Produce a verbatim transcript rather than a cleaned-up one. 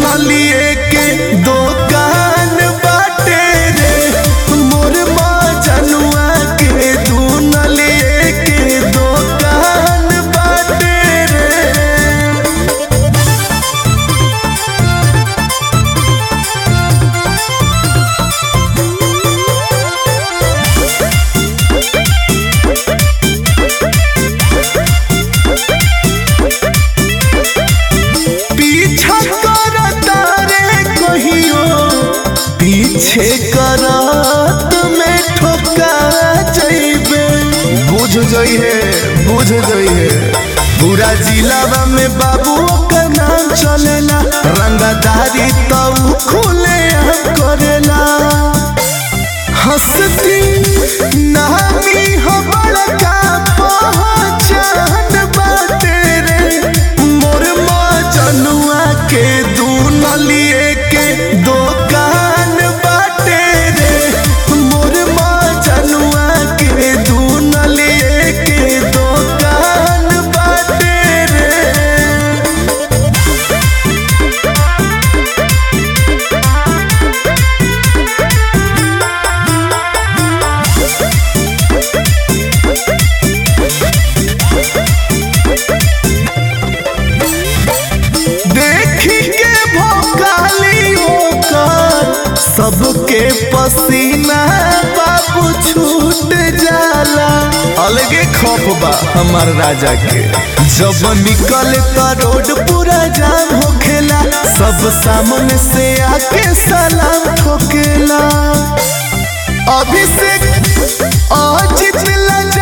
नलिए के दुकान बाटे रे मोर मजनुआ के दू नलिए के दुकान बाटे रे। पीछे करत में ठोका जइबे बुझ जइहे बुझ जइहे पूरा जिलावा में बाबू का नाम चलेला रंगदारी तऊ खुले करेला हंसती नामी हो बड़का पहचान बाटे रे मोर मजनुआ के दू नलिए के दुकान बाटे रे मोर मजनुआ के दू नलिए के दुकान बाटे रे। देखी के भोकाली होकर सबके पसीना बाबू छूट जाला अलगे खौफ बा हमार राजा के जब निकले तो रोड पूरा जाम होखेला सब सामने से आके सलाम ठोकेला अभिषेक अजित लगा